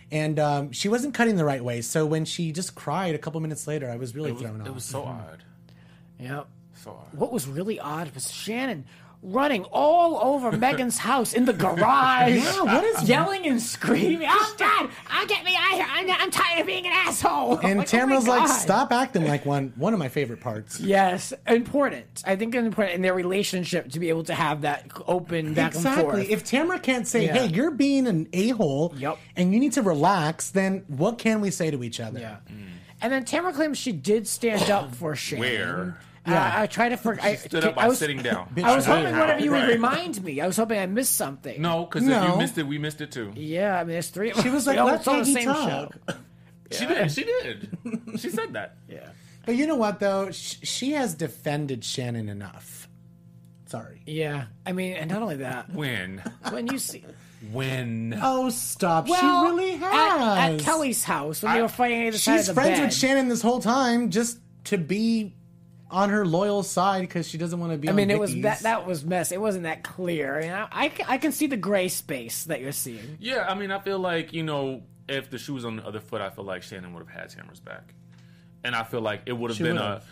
And she wasn't cutting the right way, so when she just cried a couple minutes later, I was really thrown off. It was so odd. Yep. So odd. What was really odd was Shannon running all over Megan's house in the garage. Yeah, what is yelling and screaming? I'm done. Get me out of here. I'm tired of being an asshole. And Oh Tamara's my like, God. stop acting like one of my favorite parts. Yes, important. I think it's important in their relationship to be able to have that open back and forth. Exactly. If Tamara can't say, Yeah. hey, you're being an a-hole Yep. and you need to relax, then what can we say to each other? Yeah. And then Tamara claims she did stand up for Shannon. Where? I tried to forget. Stood up by sitting down. I was hoping Bitch, one of you would Right. remind me. I was hoping I missed something. No, because No. if you missed it, we missed it too. Yeah, I mean, there's three of us. She was like, We all let saw the Peggy same talk. show. She did. She did. She said that. Yeah. But you know what, though? She has defended Shannon enough. Sorry. Yeah. I mean, and not only that, When? when you see. When? Oh, stop. Well, she really has. At Kelly's house, when they were fighting either side of She's the friends bed. with Shannon this whole time just to be on her loyal side because she doesn't want to be I on mean, it was Vicky's. that was mess. It wasn't that clear. I mean, I can see the gray space that you're seeing. Yeah, I mean, I feel like, if the shoe was on the other foot, I feel like Shannon would have had Tamara's back. And I feel like it would have She been would've.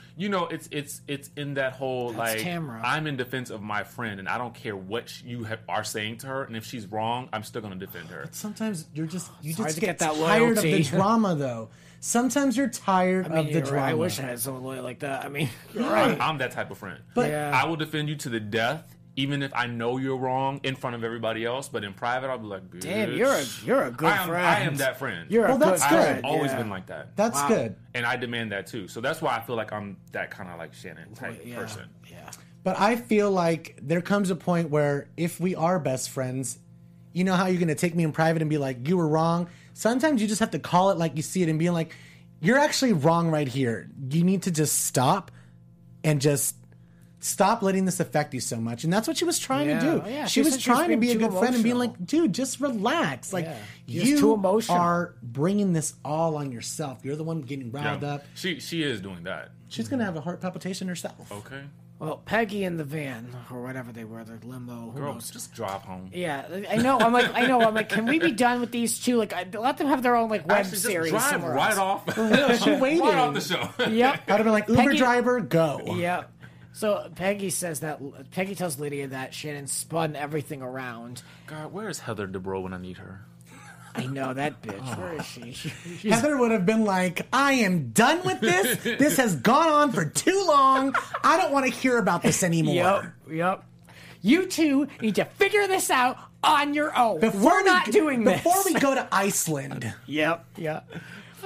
it's in that whole, That's Tamara. I'm in defense of my friend, and I don't care what you are saying to her, and if she's wrong, I'm still going to defend her. Sometimes you hard just to get get that tired of the loyalty. drama, though. Sometimes you're tired I mean, of the you're right. drama. I wish I had someone loyal like that. I mean, you're Right. right. I'm that type of friend. But Yeah. I will defend you to the death, even if I know you're wrong in front of everybody else, but in private, I'll be like, bitch. Damn, you're a good friend. I am that friend. You're Well, a that's good good. friend. I've always yeah. been like that. That's good. And I demand that too. So that's why I feel like I'm that kind of like Shannon type Yeah. person. Yeah. But I feel like there comes a point where if we are best friends, you know how you're going to take me in private and be like, you were wrong? Sometimes you just have to call it like you see it and being like, you're actually wrong right here. You need to just stop and just stop letting this affect you so much. And that's what she was trying to do. Yeah, She was said she was trying to be a being good too friend and being emotional. like, dude, just relax. Like, Yeah. You're just too you emotional. are bringing this all on yourself. You're the one getting riled Yeah. up. She is doing that. She's going to have a heart palpitation herself. Okay. Well, Peggy in the van or whatever they were, the limo. Who Girl, knows? just drive home. Yeah, I know. I'm like, can we be done with these two? Like, let them have their own web Actually, just series. drive somewhere right else. off. She waited. right off the show. Yep. I'd have been like, Uber Peggy- driver, go. Yep. So Peggy tells Lydia that Shannon spun everything around. God, where is Heather Dubrow when I need her? I know that bitch. Where is she? She's Heather would have been like, I am done with this. This has gone on for too long. I don't want to hear about this anymore. Yep. You two need to figure this out on your own. We're not doing this. Before we go to Iceland. Yep.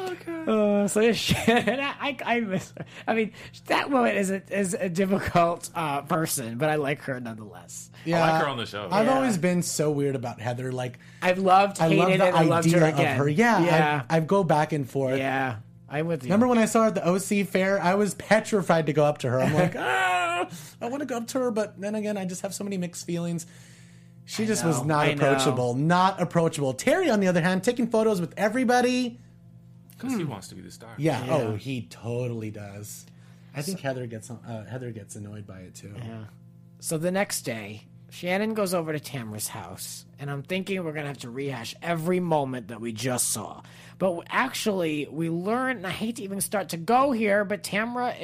So Shannon, I miss her. I mean, that woman is a difficult person, but I like her nonetheless. Yeah, I like her on the show. I've Yeah. always been so weird about Heather. Like, I've loved, I hated love it, the I loved her idea again. of her. Yeah, yeah, I go back and forth. yeah. I'm with you. Remember when I saw her at the OC fair? I was petrified to go up to her. I'm like, I want to go up to her, but then again, I just have so many mixed feelings. She just was not I know. approachable. Not approachable. Terry, on the other hand, taking photos with everybody. Because he wants to be the star. Yeah. Oh, he totally does. I think Heather gets annoyed by it too. Yeah. So the next day, Shannon goes over to Tamra's house, and I'm thinking we're going to have to rehash every moment that we just saw. But actually, we learn, and I hate to even start to go here, but Tamra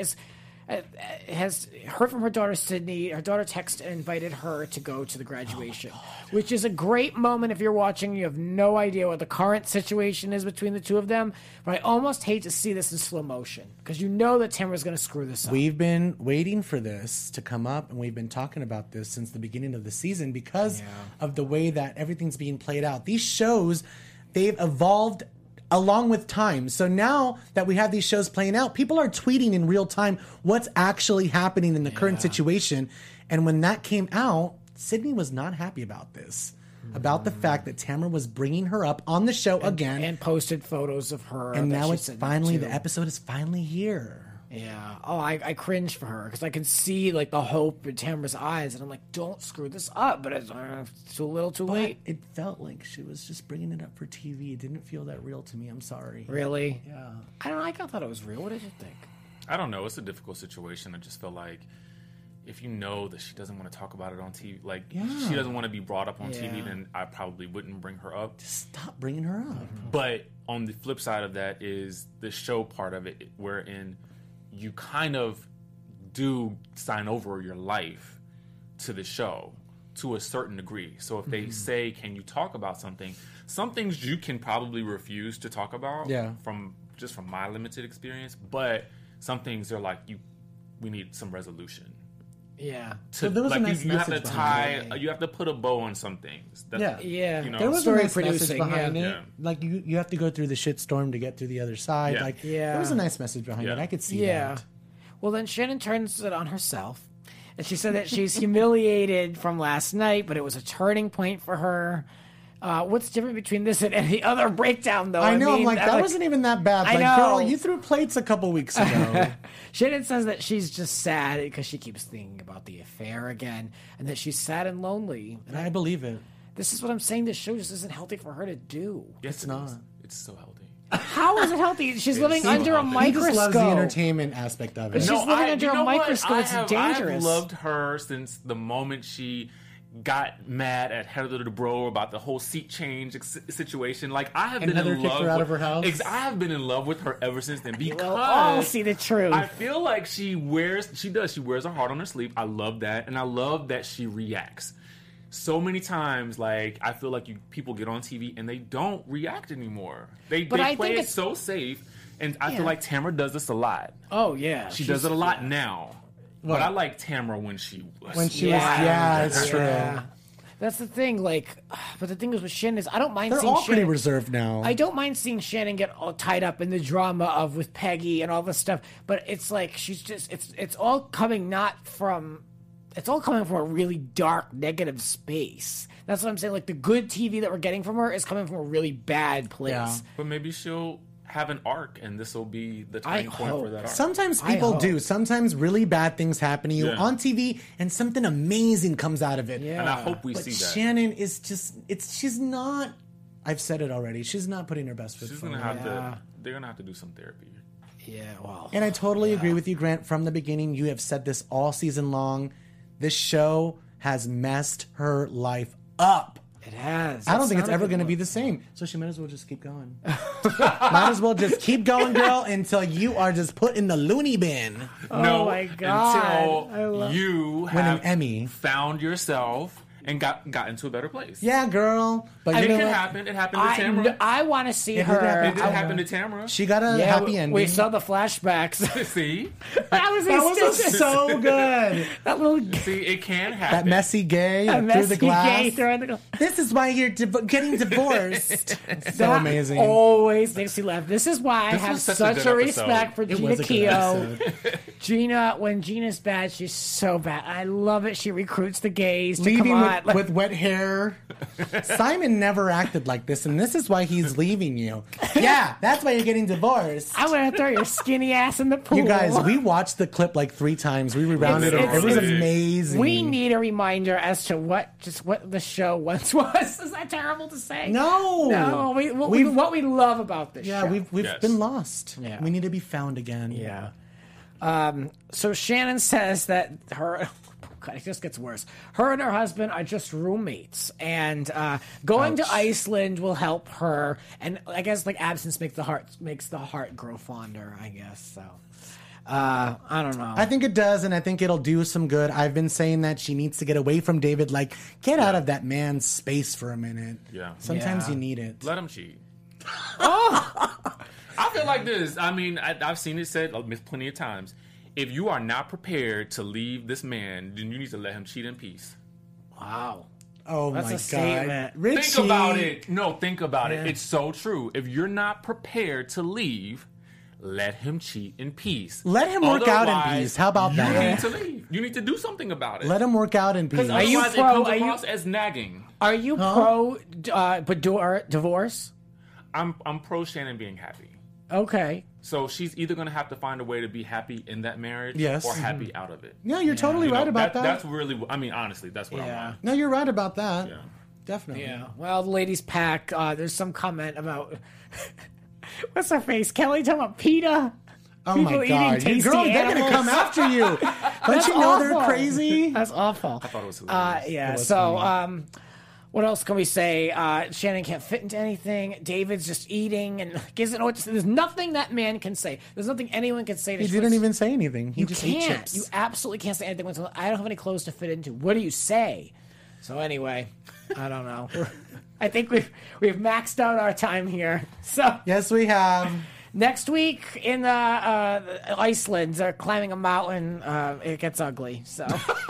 has heard from her daughter Sydney. Her daughter texted and invited her to go to the graduation, which is a great moment. If you're watching, you have no idea what the current situation is between the two of them. But I almost hate to see this in slow motion because you know that Tamra's going to screw this up. We've been waiting for this to come up, and we've been talking about this since the beginning of the season because of the way that everything's being played out. These shows, they've evolved along with time. So now that we have these shows playing out, people are tweeting in real time what's actually happening in the current situation. And when that came out, Sydney was not happy about this. About the fact that Tamra was bringing her up on the show again. And posted photos of her. And that now she it's said finally, no to. the episode is finally here. Yeah. Oh, I cringe for her because I can see like the hope in Tamra's eyes, and I'm like, don't screw this up. But it's too little, too But late. it felt like she was just bringing it up for TV. It didn't feel that real to me. I'm sorry. Really? Yeah. I don't know. I thought it was real. What did you think? I don't know. It's a difficult situation. I just feel like if you know that she doesn't want to talk about it on TV, like she doesn't want to be brought up on TV, Yeah. then I probably wouldn't bring her up. Stop bringing her up. But on the flip side of that is the show part of it, wherein you kind of do sign over your life to the show to a certain degree. So if they say, can you talk about something? Some things you can probably refuse to talk about from my limited experience, but some things are like, we need some resolution. Yeah. So there was a nice you have to message tie, behind it. you have to put a bow on some things. Yeah. Yeah. You know, There was a Story nice message producing, behind yeah. it. Yeah. Like you have to go through the shitstorm to get to the other side. Yeah. Like Yeah. there was a nice message behind Yeah. it. I could see that. Well, then Shannon turns it on herself. And she said that she's humiliated from last night, but it was a turning point for her. What's different between this and any other breakdown, though? I know. mean, I'm like, that wasn't even that bad. I Like, know. girl, you threw plates a couple weeks ago. Shannon says that she's just sad because she keeps thinking about the affair again, and that she's sad and lonely. and I believe it. This is what I'm saying. This show just isn't healthy for her to do. yes, It's it not. is. It's so healthy. How is it healthy? She's living so under a healthy. He just loves the microscope. entertainment aspect of it. She's living under you a know what? microscope. It's I dangerous. have loved her since the moment she got mad at Heather Dubrow about the whole seat change situation. Like, I have And been Heather in kicked love her out with of her house? I have been in love with her ever since then because We'll all see the truth. I feel like she wears her heart on her sleeve. I love that, and I love that she reacts. So many times, like, I feel like people get on TV and they don't react anymore. They I play think it it's- so safe, and I Yeah. feel like Tamra does this a lot. Oh yeah, She does it a lot now. What? But I like Tamra when she was. It's true. Yeah. That's the thing. Like, but the thing is with Shannon is I don't mind They're seeing all pretty Shannon. reserved now. I don't mind seeing Shannon get all tied up in the drama of with Peggy and all this stuff, but it's like she's just it's all coming from a really dark, negative space. That's what I'm saying. Like the good TV that we're getting from her is coming from a really bad place. Yeah. But maybe she'll have an arc, and this will be the I turning point for hope. that arc. Sometimes I people hope. do. Sometimes really bad things happen to you Yeah. on TV, and something amazing comes out of it. Yeah. And I hope we But see that. Shannon is just, she's not, I've said it already, she's not putting her best foot She's forward. gonna have to. They're gonna have to do some therapy. Yeah. Well. And I totally agree with you, Grant. From the beginning, you have said this all season long. This show has messed her life up. It has. I don't think it's That's ever not going to a be the same. So she might as well just keep going. Might as well just keep going, girl, until you are just put in the loony bin. Oh my God. I Until love- you Win have an Emmy. found yourself and got into a better place. Yeah, girl. But And you it know can what? happen. It happened to Tamara. I want to see It did her. happen. It did happen to Tamara. She got a Yeah, happy ending. we saw the flashbacks. See? that was so good. that little See, it can happen. That messy gay that through messy the glass. gay throwing the glass. This is why you're getting divorced. So amazing. Always makes me laugh. This is why I This have was such a such good a episode. respect for It Gina was a good Keogh. episode. Gina, when Gina's bad, she's so bad. I love it. She recruits the gays to Leaving come on. with wet hair. Simon never acted like this, and this is why he's leaving you. Yeah, that's why you're getting divorced. I'm gonna throw your skinny ass in the pool. You guys, we watched the clip like 3 times. We rewounded it. It was amazing. We need a reminder as to what the show once was. Is that terrible to say? No. What we love about this Yeah, show. we've Yes. been lost. Yeah. We need to be found again. Yeah. So Shannon says that her. God, it just gets worse. Her and her husband are just roommates, and going to Iceland will help her. And I guess like absence makes the heart grow fonder. I guess so. I don't know. I think it does, and I think it'll do some good. I've been saying that she needs to get away from David. Like, get out of that man's space for a minute. Yeah. Sometimes Yeah. you need it. Let him cheat. I feel like this. I mean, I've seen it said plenty of times. If you are not prepared to leave this man, then you need to let him cheat in peace. Wow. Oh That's my a God. statement. Richie. Think about it. No, think about Yeah. it. It's so true. If you're not prepared to leave, let him cheat in peace. Let him work out in Otherwise, peace. How about you that? need to leave. You need to do something about it. Let him work out in peace. Because Are you otherwise pro- it comes are you- across as nagging. Are you pro divorce? I'm pro Shannon being happy. Okay. So she's either going to have to find a way to be happy in that marriage Yes. or happy out of it. No, you're totally You know, right about that. That's really, I mean, honestly, that's what Yeah. I want. No, you're right about that. Yeah. Definitely. Yeah. Well, the ladies pack. There's some comment about what's her face? Kelly talking about PETA. Oh People my eating God. You tasty girl, they're going to animals. come after you. Don't That's you know they're awful. crazy? That's awful. I thought it was hilarious. Yeah. was So, what else can we say? Shannon can't fit into anything. David's just eating and doesn't know what to say. There's nothing that man can say. There's nothing anyone can say to He didn't even say anything. He You just ate can't. chips. You absolutely can't say anything. I don't have any clothes to fit into. What do you say? So anyway, I don't know. I think we've maxed out our time here. So Yes, we have. next week in Iceland, they're climbing a mountain. It gets ugly. So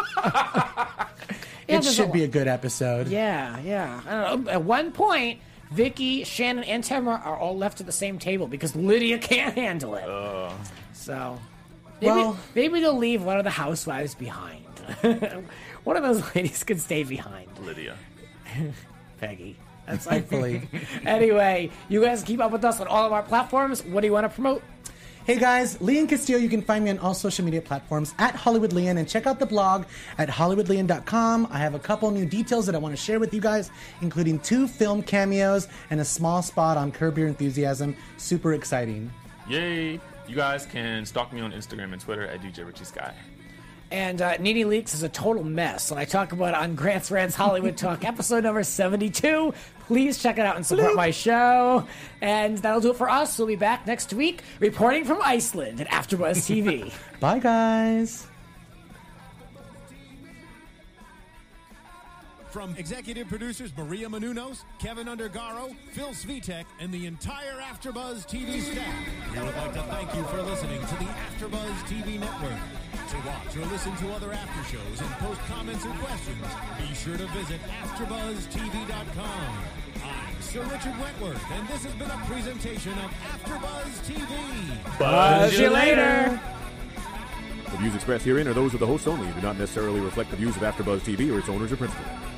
It should be a good episode. Yeah. I don't know. At one point, Vicky, Shannon, and Tamara are all left at the same table because Lydia can't handle it. So maybe they'll leave one of the housewives behind. One of those ladies could stay behind. Lydia. Peggy. That's Thankfully. Anyway, you guys keep up with us on all of our platforms. What do you want to promote? Hey guys, Leon Castillo. You can find me on all social media platforms at Hollywood Leon, and check out the blog at hollywoodleon.com. I have a couple new details that I want to share with you guys, including 2 film cameos and a small spot on Curb Your Enthusiasm. Super exciting. Yay. You guys can stalk me on Instagram and Twitter at DJ Richie Sky. And Needy Leaks is a total mess, and I talk about it on Grant's Rants Hollywood Talk, episode number 72. Please check it out and support my show. And that'll do it for us. We'll be back next week, reporting from Iceland at AfterBuzz TV. Bye, guys. From executive producers Maria Menounos, Kevin Undergaro, Phil Svitek, and the entire AfterBuzz TV staff, we would like to thank you for listening to the AfterBuzz TV network. To watch or listen to other after shows and post comments or questions, be sure to visit AfterBuzzTV.com. I'm Sir Richard Wentworth, and this has been a presentation of AfterBuzz TV. Buzz you later. The views expressed herein are those of the hosts only and do not necessarily reflect the views of AfterBuzz TV or its owners or principals.